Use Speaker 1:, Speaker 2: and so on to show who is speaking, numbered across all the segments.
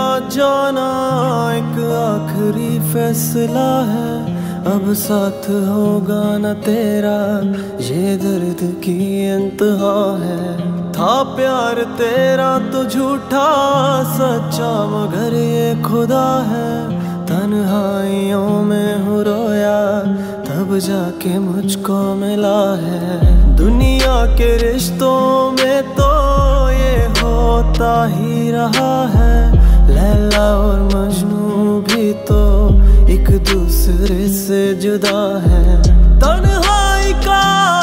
Speaker 1: जाना एक आखिरी फैसला है। अब साथ होगा न तेरा, ये दर्द की इंतहा है। था प्यार तेरा तो झूठा, सच्चा मगर ये खुदा है। तन्हाइयों में हूँ रोया, तब जाके मुझको मिला है। दुनिया के रिश्तों में तो ये होता ही रहा है। लैला और मजनू भी तो एक दूसरे से जुदा है। तन्हाई का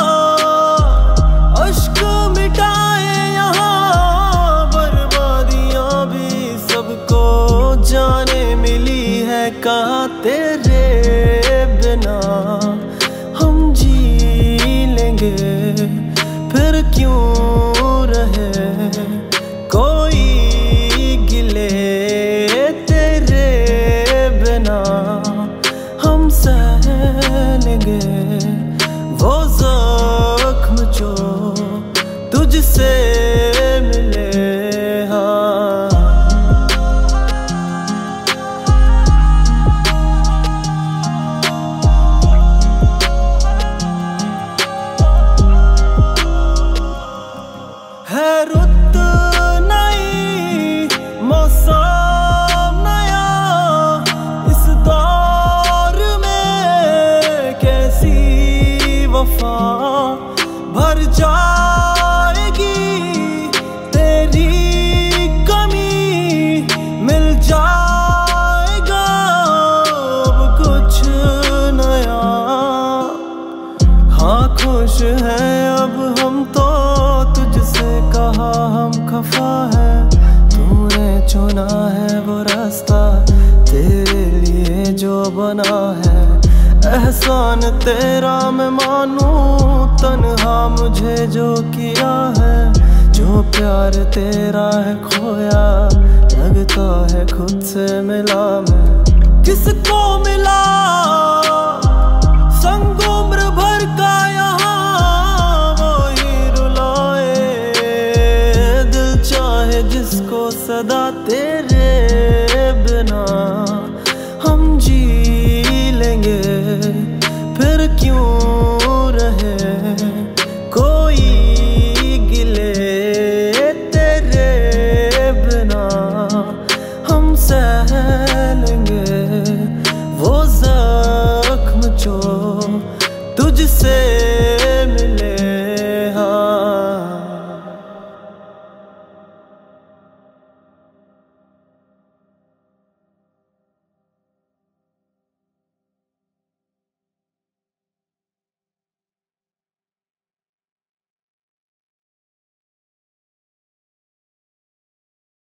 Speaker 1: अश्क मिटाए यहाँ, बर्बादियां भी सबको जाने मिली है। कहाँ तेरे बिना हम जी लेंगे, फिर क्यों रहे कोई गिले। तेरे बिना हम सह लेंगे वो जख्म जो तुझसे मिले। है रुत नई, मौसम नया, इस दौर में कैसी वफा भर जाएगी। तेरी कमी मिल जाएगा अब कुछ नया। हाँ खुश है अब हम तो, तुझसे कहा हम खफा है। तूने चुना है वो रास्ता तेरे लिए जो बना है। एहसान तेरा मैं मानूं, तन्हा मुझे जो किया है। जो प्यार तेरा है खोया, लगता है खुद से मिला मैं। किसको मिला संग उम्र भर का यहाँ, वही रुलाए दिल चाहे जिसको सदा। तेरे बिना हम जी लेंगे, फिर क्यों रहे कोई गिले। तेरे बिना हम सह लेंगे वो जख्म जो तुझसे